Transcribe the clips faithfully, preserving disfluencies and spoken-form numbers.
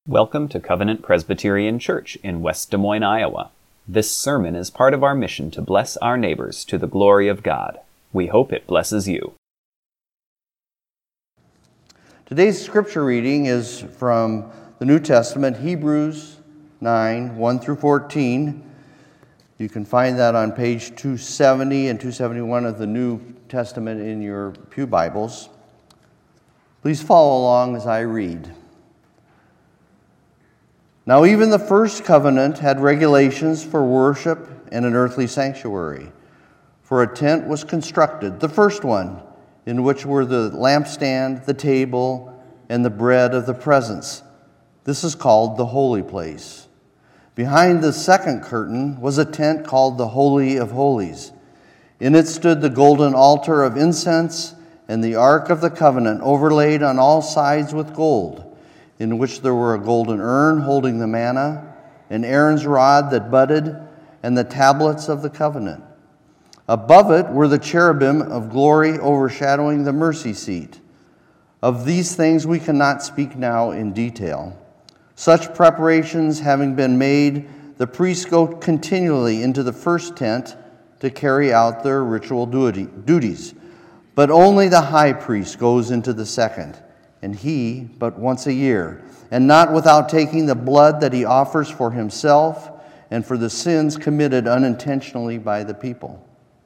Welcome to Covenant Presbyterian Church in West Des Moines, Iowa. This sermon is part of our mission to bless our neighbors to the glory of God. We hope it blesses you. Today's scripture reading is from the New Testament, Hebrews nine, one through fourteen. You can find that on page two seventy and two seventy-one of the New Testament in your pew Bibles. Please follow along as I read. Now even the first covenant had regulations for worship and an earthly sanctuary. For a tent was constructed, the first one, in which were the lampstand, the table, and the bread of the presence. This is called the holy place. Behind the second curtain was a tent called the Holy of Holies. In it stood the golden altar of incense and the Ark of the Covenant, overlaid on all sides with gold, in which there were a golden urn holding the manna, and Aaron's rod that budded, and the tablets of the covenant. Above it were the cherubim of glory overshadowing the mercy seat. Of these things we cannot speak now in detail. Such preparations having been made, the priests go continually into the first tent to carry out their ritual duties. But only the high priest goes into the second, and he but once a year, and not without taking the blood that he offers for himself and for the sins committed unintentionally by the people.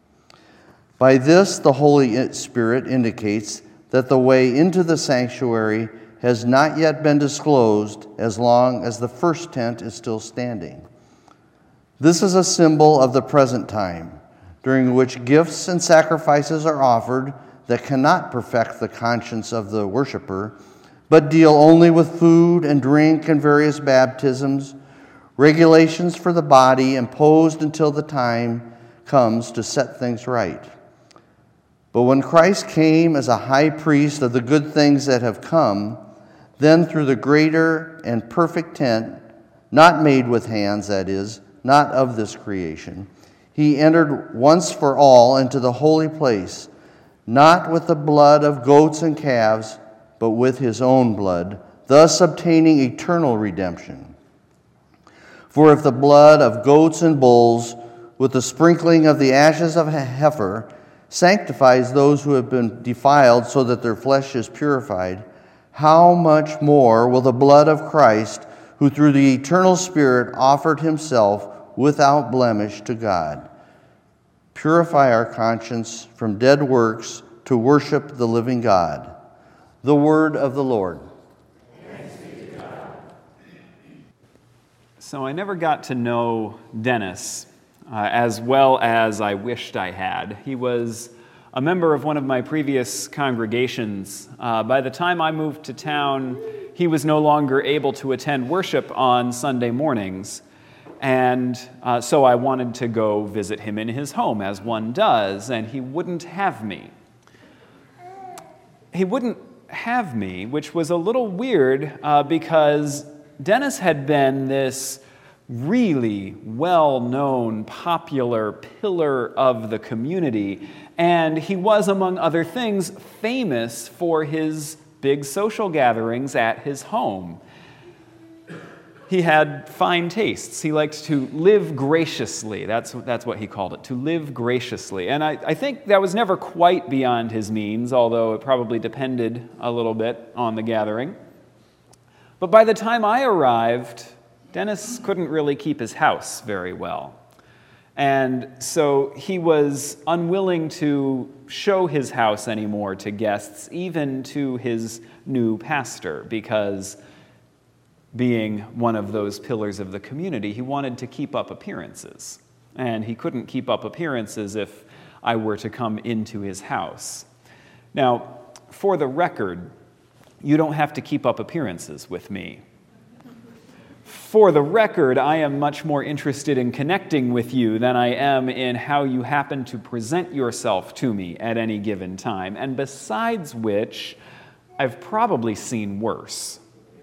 By this, the Holy Spirit indicates that the way into the sanctuary has not yet been disclosed as long as the first tent is still standing. This is a symbol of the present time, during which gifts and sacrifices are offered that cannot perfect the conscience of the worshiper, but deal only with food and drink and various baptisms, regulations for the body imposed until the time comes to set things right. But when Christ came as a high priest of the good things that have come, then through the greater and perfect tent, not made with hands, that is, not of this creation, he entered once for all into the holy place, not with the blood of goats and calves, but with his own blood, thus obtaining eternal redemption. For if the blood of goats and bulls, with the sprinkling of the ashes of a heifer, sanctifies those who have been defiled so that their flesh is purified, how much more will the blood of Christ, who through the eternal Spirit offered himself without blemish to God, purify our conscience from dead works to worship the living God. The word of the Lord. Thanks be to God. So I never got to know Dennis uh, as well as I wished I had. He was a member of one of my previous congregations. Uh, by the time I moved to town, he was no longer able to attend worship on Sunday mornings. And uh, so I wanted to go visit him in his home, as one does, and he wouldn't have me. He wouldn't have me, which was a little weird uh, because Dennis had been this really well-known, popular pillar of the community, and he was, among other things, famous for his big social gatherings at his home. He had fine tastes. He liked to live graciously. That's, that's what he called it, to live graciously. And I, I think that was never quite beyond his means, although it probably depended a little bit on the gathering. But by the time I arrived, Dennis couldn't really keep his house very well. And so he was unwilling to show his house anymore to guests, even to his new pastor, because being one of those pillars of the community, he wanted to keep up appearances. And he couldn't keep up appearances if I were to come into his house. Now, for the record, you don't have to keep up appearances with me. For the record, I am much more interested in connecting with you than I am in how you happen to present yourself to me at any given time. And besides which, I've probably seen worse.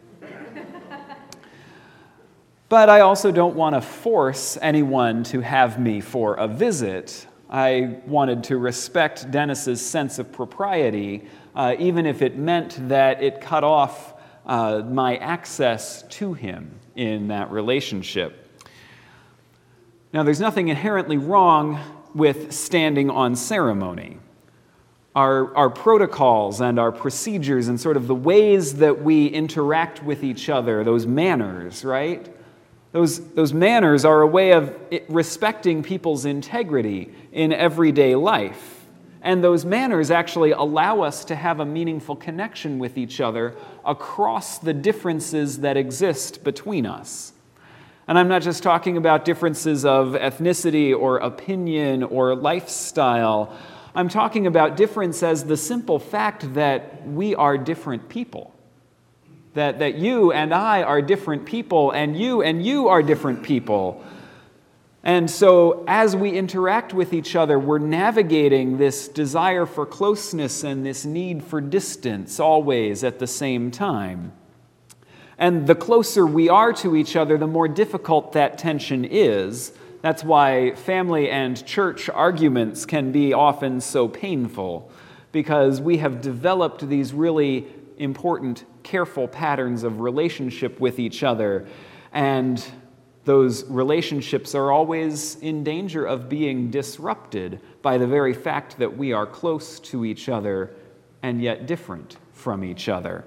But I also don't want to force anyone to have me for a visit. I wanted to respect Dennis's sense of propriety, uh, even if it meant that it cut off uh, my access to him in that relationship. Now, there's nothing inherently wrong with standing on ceremony. Our, our protocols and our procedures and sort of the ways that we interact with each other, those manners, right? Those, those manners are a way of respecting people's integrity in everyday life. And those manners actually allow us to have a meaningful connection with each other across the differences that exist between us. And I'm not just talking about differences of ethnicity or opinion or lifestyle. I'm talking about difference as the simple fact that we are different people. That, that you and I are different people, and you and you are different people. And so as we interact with each other, we're navigating this desire for closeness and this need for distance always at the same time. And the closer we are to each other, the more difficult that tension is. That's why family and church arguments can be often so painful, because we have developed these really important, careful patterns of relationship with each other, and those relationships are always in danger of being disrupted by the very fact that we are close to each other and yet different from each other.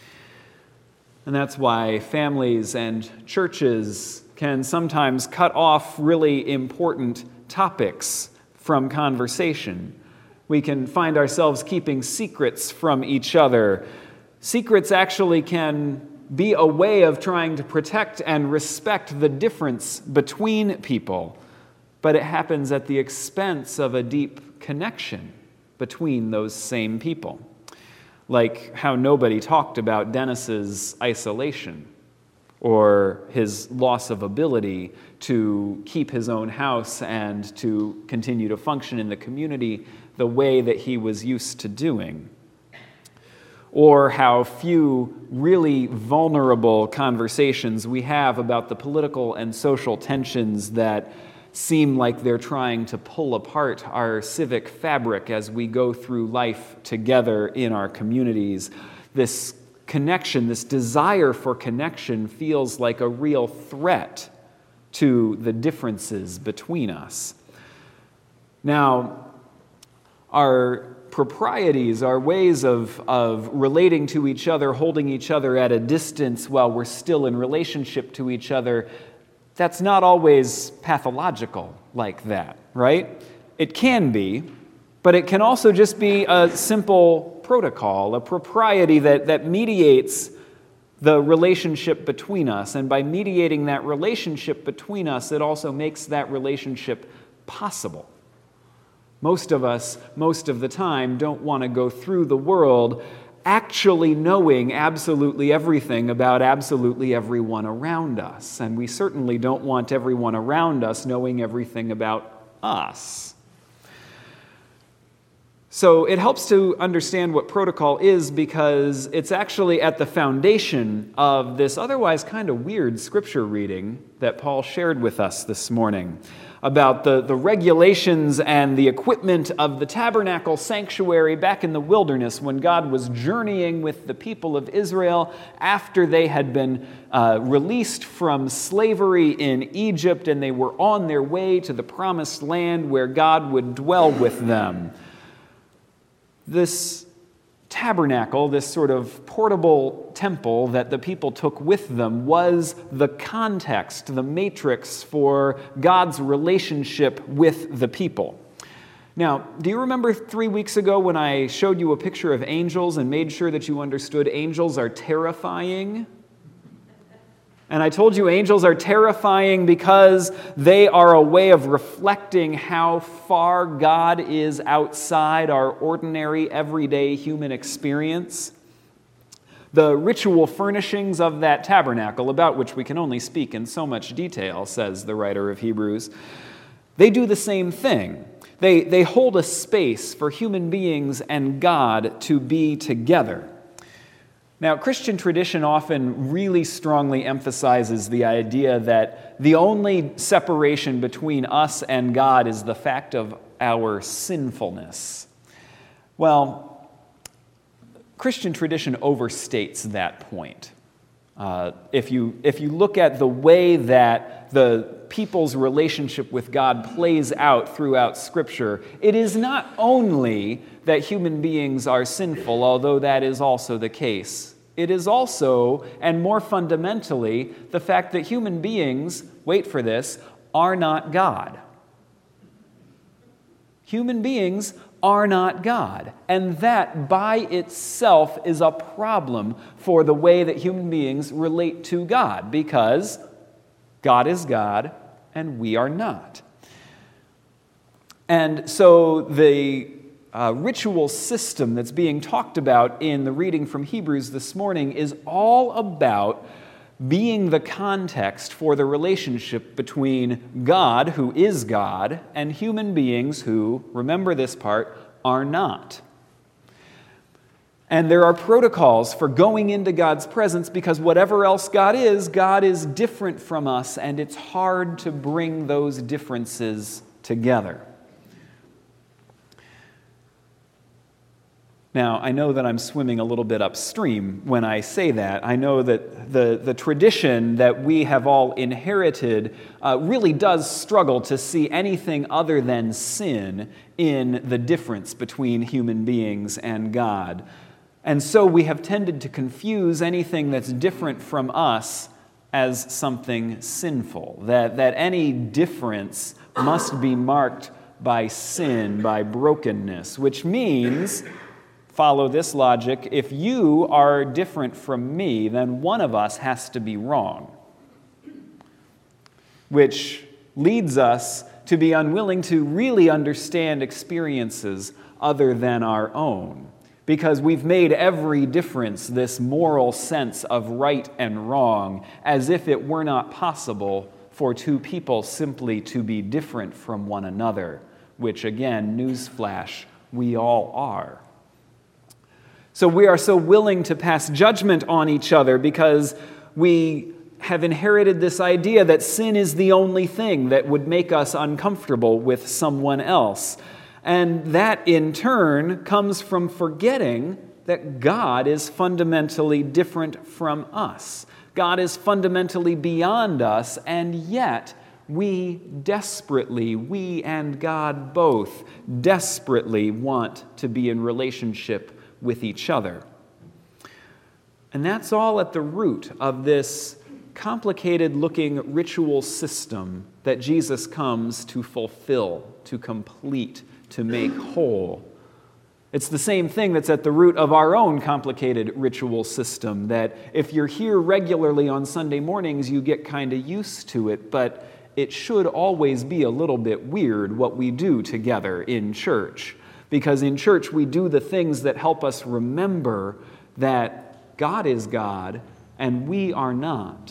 And that's why families and churches can sometimes cut off really important topics from conversation. We can find ourselves keeping secrets from each other. Secrets actually can be a way of trying to protect and respect the difference between people, but it happens at the expense of a deep connection between those same people. Like how nobody talked about Dennis's isolation or his loss of ability to keep his own house and to continue to function in the community the way that he was used to doing. Or how few really vulnerable conversations we have about the political and social tensions that seem like they're trying to pull apart our civic fabric as we go through life together in our communities. This connection, this desire for connection feels like a real threat to the differences between us. Now, our proprieties, our ways of, of relating to each other, holding each other at a distance while we're still in relationship to each other, that's not always pathological like that, right? It can be, but it can also just be a simple protocol, a propriety that, that mediates the relationship between us. And by mediating that relationship between us, it also makes that relationship possible. Most of us, most of the time, don't want to go through the world actually knowing absolutely everything about absolutely everyone around us. And we certainly don't want everyone around us knowing everything about us. So it helps to understand what protocol is, because it's actually at the foundation of this otherwise kind of weird scripture reading that Paul shared with us this morning about the, the regulations and the equipment of the tabernacle sanctuary back in the wilderness when God was journeying with the people of Israel after they had been uh, released from slavery in Egypt, and they were on their way to the promised land where God would dwell with them. This tabernacle, this sort of portable temple that the people took with them, was the context, the matrix for God's relationship with the people. Now, do you remember three weeks ago when I showed you a picture of angels and made sure that you understood angels are terrifying? And I told you angels are terrifying because they are a way of reflecting how far God is outside our ordinary, everyday human experience. The ritual furnishings of that tabernacle, about which we can only speak in so much detail, says the writer of Hebrews, they do the same thing. They, they hold a space for human beings and God to be together. Now, Christian tradition often really strongly emphasizes the idea that the only separation between us and God is the fact of our sinfulness. Well, Christian tradition overstates that point. Uh, if you, if you look at the way that the people's relationship with God plays out throughout Scripture, it is not only that human beings are sinful, although that is also the case. It is also, and more fundamentally, the fact that human beings, wait for this, are not God. Human beings are not God. And that by itself is a problem for the way that human beings relate to God, because God is God and we are not. And so the uh, ritual system that's being talked about in the reading from Hebrews this morning is all about being the context for the relationship between God, who is God, and human beings who, remember this part, are not. And there are protocols for going into God's presence because whatever else God is, God is different from us, and it's hard to bring those differences together. Now, I know that I'm swimming a little bit upstream when I say that. I know that the, the tradition that we have all inherited uh, really does struggle to see anything other than sin in the difference between human beings and God. And so we have tended to confuse anything that's different from us as something sinful, that, that any difference must be marked by sin, by brokenness, which means, follow this logic, if you are different from me, then one of us has to be wrong, which leads us to be unwilling to really understand experiences other than our own, because we've made every difference this moral sense of right and wrong, as if it were not possible for two people simply to be different from one another, which again, newsflash, we all are. So we are so willing to pass judgment on each other because we have inherited this idea that sin is the only thing that would make us uncomfortable with someone else. And that, in turn, comes from forgetting that God is fundamentally different from us. God is fundamentally beyond us, and yet we desperately, we and God both, desperately want to be in relationship with each other. And that's all at the root of this complicated-looking ritual system that Jesus comes to fulfill, to complete, to make whole. It's the same thing that's at the root of our own complicated ritual system, that if you're here regularly on Sunday mornings, you get kind of used to it, but it should always be a little bit weird what we do together in church. Because in church, we do the things that help us remember that God is God and we are not.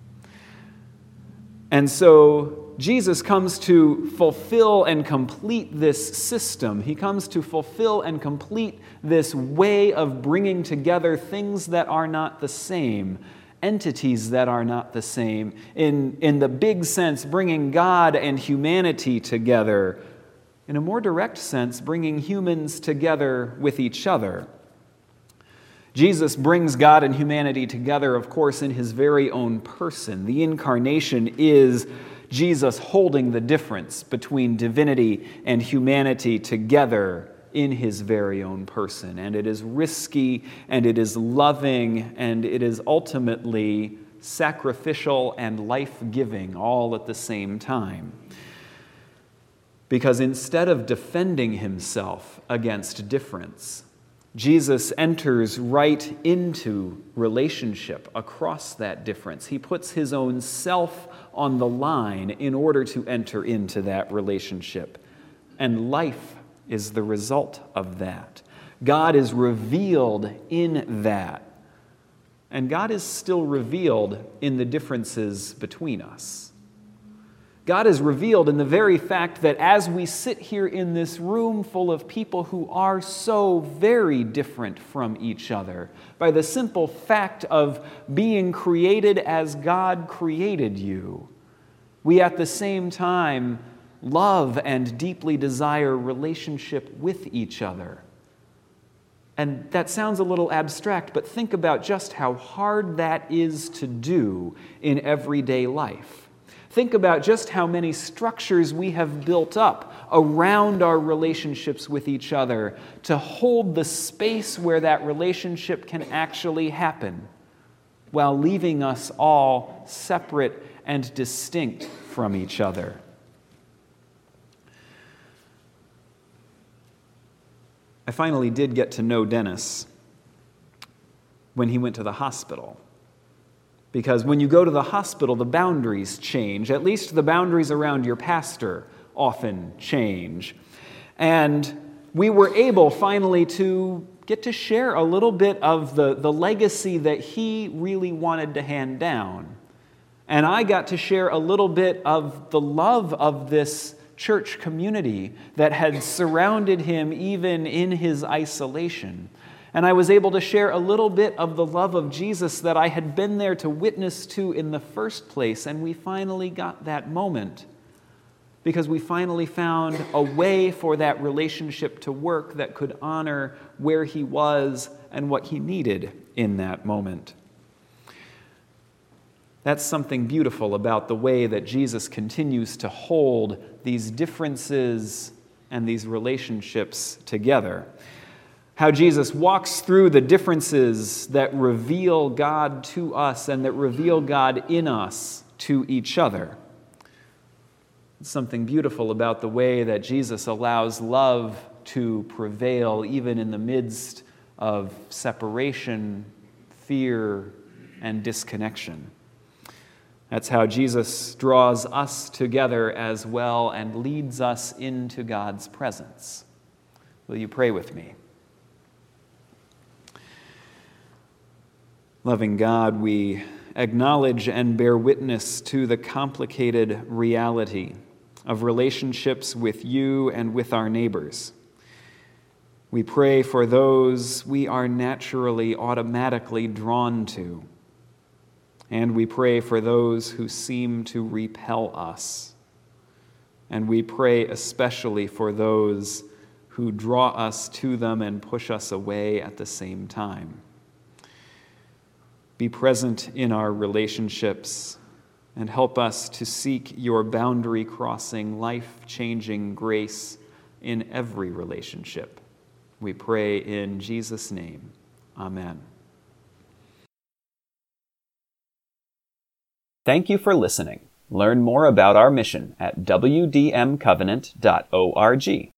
And so Jesus comes to fulfill and complete this system. He comes to fulfill and complete this way of bringing together things that are not the same, entities that are not the same. In, in the big sense, bringing God and humanity together. In a more direct sense, bringing humans together with each other. Jesus brings God and humanity together, of course, in his very own person. The incarnation is Jesus holding the difference between divinity and humanity together in his very own person. And it is risky, and it is loving, and it is ultimately sacrificial and life-giving all at the same time. Because instead of defending himself against difference, Jesus enters right into relationship across that difference. He puts his own self on the line in order to enter into that relationship. And life is the result of that. God is revealed in that. And God is still revealed in the differences between us. God is revealed in the very fact that as we sit here in this room full of people who are so very different from each other, by the simple fact of being created as God created you, we at the same time love and deeply desire relationship with each other. And that sounds a little abstract, but think about just how hard that is to do in everyday life. Think about just how many structures we have built up around our relationships with each other to hold the space where that relationship can actually happen, while leaving us all separate and distinct from each other. I finally did get to know Dennis when he went to the hospital. Because when you go to the hospital, the boundaries change. At least the boundaries around your pastor often change. And we were able finally to get to share a little bit of the, the legacy that he really wanted to hand down. And I got to share a little bit of the love of this church community that had surrounded him even in his isolation. And I was able to share a little bit of the love of Jesus that I had been there to witness to in the first place. And we finally got that moment because we finally found a way for that relationship to work that could honor where he was and what he needed in that moment. That's something beautiful about the way that Jesus continues to hold these differences and these relationships together. How Jesus walks through the differences that reveal God to us and that reveal God in us to each other. It's something beautiful about the way that Jesus allows love to prevail even in the midst of separation, fear, and disconnection. That's how Jesus draws us together as well and leads us into God's presence. Will you pray with me? Loving God, we acknowledge and bear witness to the complicated reality of relationships with you and with our neighbors. We pray for those we are naturally, automatically drawn to. And we pray for those who seem to repel us. And we pray especially for those who draw us to them and push us away at the same time. Be present in our relationships and help us to seek your boundary-crossing, life-changing grace in every relationship. We pray in Jesus' name. Amen. Thank you for listening. Learn more about our mission at w d m covenant dot org.